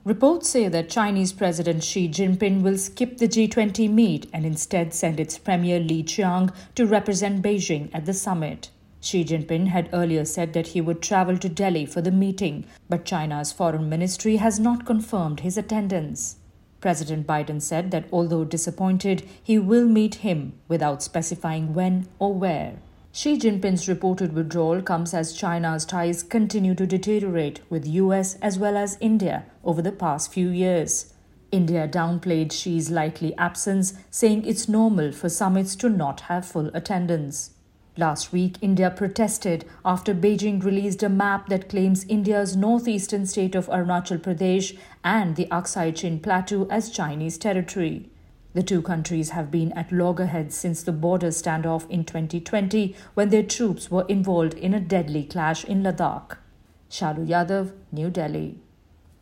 Reports say that Chinese President Xi Jinping will skip the G20 meet and instead send its Premier Li Qiang to represent Beijing at the summit. Xi Jinping had earlier said that he would travel to Delhi for the meeting, but China's foreign ministry has not confirmed his attendance. President Biden said that although disappointed, he will meet him without specifying when or where. Xi Jinping's reported withdrawal comes as China's ties continue to deteriorate with US as well as India over the past few years. India downplayed Xi's likely absence, saying it's normal for summits to not have full attendance. Last week, India protested after Beijing released a map that claims India's northeastern state of Arunachal Pradesh and the Aksai Chin Plateau as Chinese territory. The two countries have been at loggerheads since the border standoff in 2020 when their troops were involved in a deadly clash in Ladakh. Shalu Yadav, New Delhi.